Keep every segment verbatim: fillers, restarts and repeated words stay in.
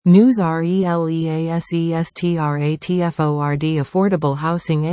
News RELEASESTRATFORD Affordable Housing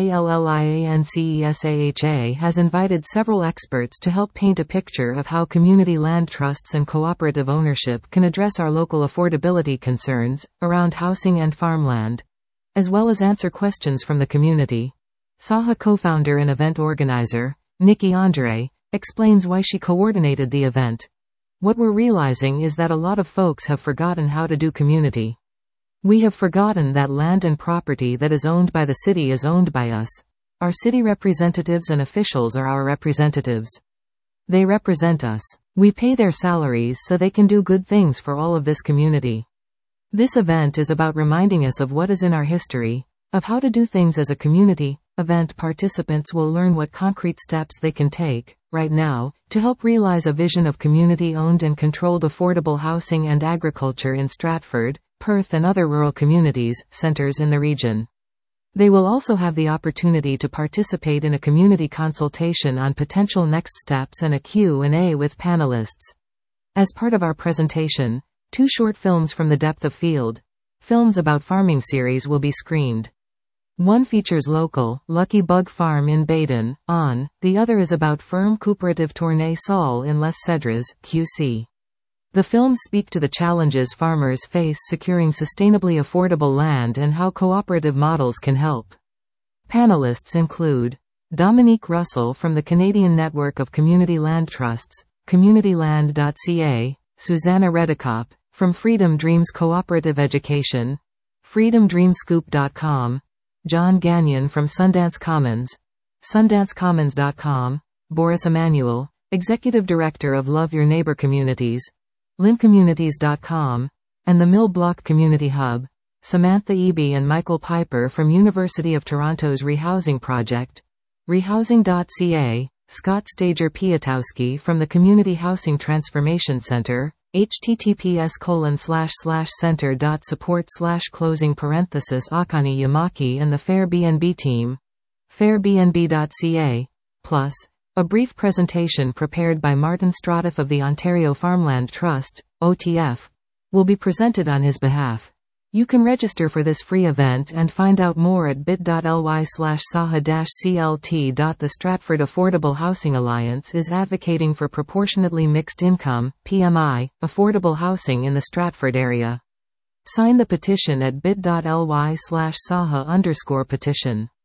ALLIANCESAHA has invited several experts to help paint a picture of how community land trusts and cooperative ownership can address our local affordability concerns around housing and farmland, as well as answer questions from the community. SAHA co-founder and event organizer, Nikki Andre, explains why she coordinated the event. What we're realizing is that a lot of folks have forgotten how to do community. We have forgotten that land and property that is owned by the city is owned by us. Our city representatives and officials are our representatives. They represent us. We pay their salaries so they can do good things for all of this community. This event is about reminding us of what is in our history, of how to do things as a community. Event participants will learn what concrete steps they can take, right now, to help realize a vision of community-owned and controlled affordable housing and agriculture in Stratford, Perth and other rural communities, centers in the region. They will also have the opportunity to participate in a community consultation on potential next steps and a Q and A with panelists. As part of our presentation, two short films from the Depth of Field Films About Farming series will be screened. One features local, Lucky Bug Farm in Baden, on, the other is about Firm Cooperative Tournai Sol in Les Cedres, Q C. The films speak to the challenges farmers face securing sustainably affordable land and how cooperative models can help. Panelists include Dominique Russell from the Canadian Network of Community Land Trusts, communityland dot c a, Susanna Redekop, from Freedom Dreams Cooperative Education, freedom dream scoop dot com, John Gagnon from Sundance Commons, sundance commons dot com, Boris Emanuel, Executive Director of Love Your Neighbor Communities, limcommunities dot com, and the Mill Block Community Hub, Samantha Eby and Michael Piper from University of Toronto's Rehousing Project, rehousing dot c a, Scott Stager Piatowski from the Community Housing Transformation Center, https colon slash slash center dot support slash closing parenthesis Akani Yamaki and the Fairbnb team, fairbnb dot c a, plus, a brief presentation prepared by Martin Stratiff of the Ontario Farmland Trust, O T F, will be presented on his behalf. You can register for this free event and find out more at bit.ly slash saha clt. The Stratford Affordable Housing Alliance is advocating for proportionately mixed income, P M I, affordable housing in the Stratford area. Sign the petition at bit.ly slash saha underscore petition.